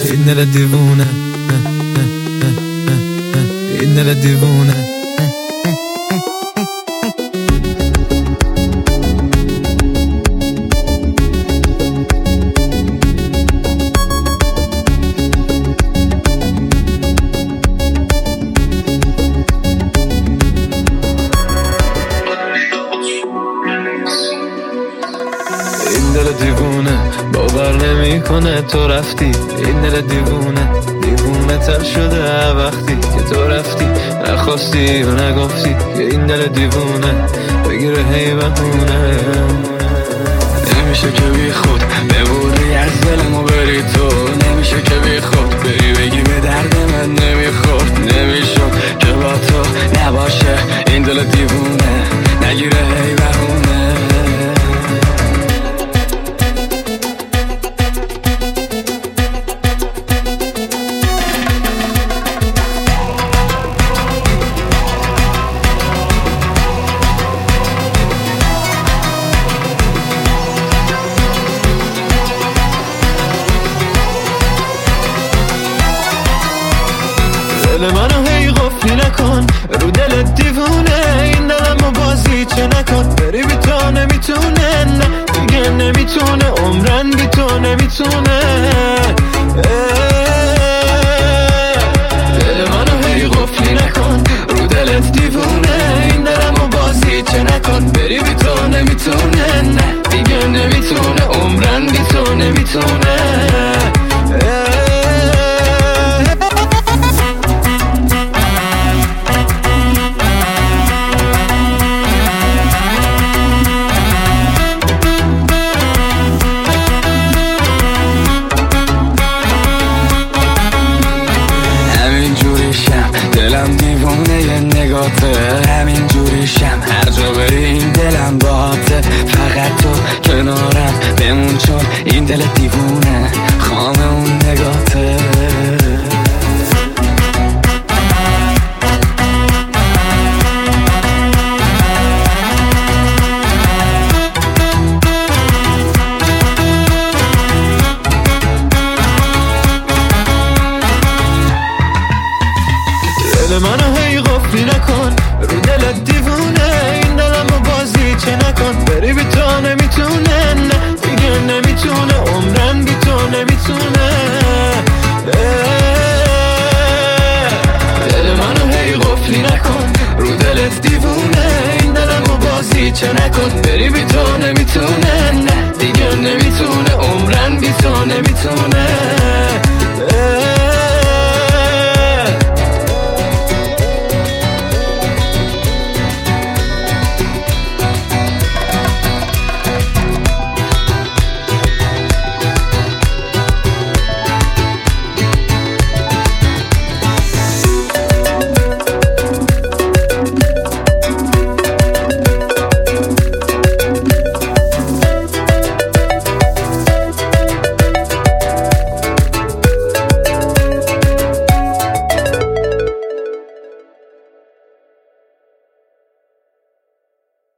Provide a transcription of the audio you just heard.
این دل دیوونه، این دل دیوونه. این دل دیوونه باور نمی کنه تو رفتی. این دل دیوونه دیوونه تر شده وقتی که تو رفتی، نخواستی و نگفتی که این دل دیوونه بگیره هی بهونه. نمیشه که بی خود ببوری از دلم و بری تو، نمیشه که بی خود بری بگی به درد من نمیخورد. نمیشد که با تو نباشه این دل دیوونه نگیره هی بهونه. دل منو هی غفلی نکن رو دل دیوونه. این دلمو بازی چه نکن، بری بی تو نمیتونه، نه دیگه نمیتونه، عمرن بی تو نمیتونه. دل منو هی غفلی نکن رو دلت دیوونه. این دلمو بازی چه نکن، بری بی تو نمیتونه، نه دیگه نمیتونه، عمرن بی تو نمیتونه. دلم دیوونه یه نگاته، همین جوریشم هر جا بری این دلم باته. فقط تو کنارم بمون چون این دل دیوونه خامه اون نگاته. دل منو هی غفلی نکن رو دلت دیوونه. این دلمو بازی چه نکن، بری بی تو نمیتونه، نه دیگه نمیتونه، عمرن بی تو نمیتونه. دل منو هی غفلی نکن رو دلت دیوونه. این دلمو بازی چه نکن، بری بی تو نمیتونه، نه دیگه نمیتونه، عمرن بی تو نمیتونه.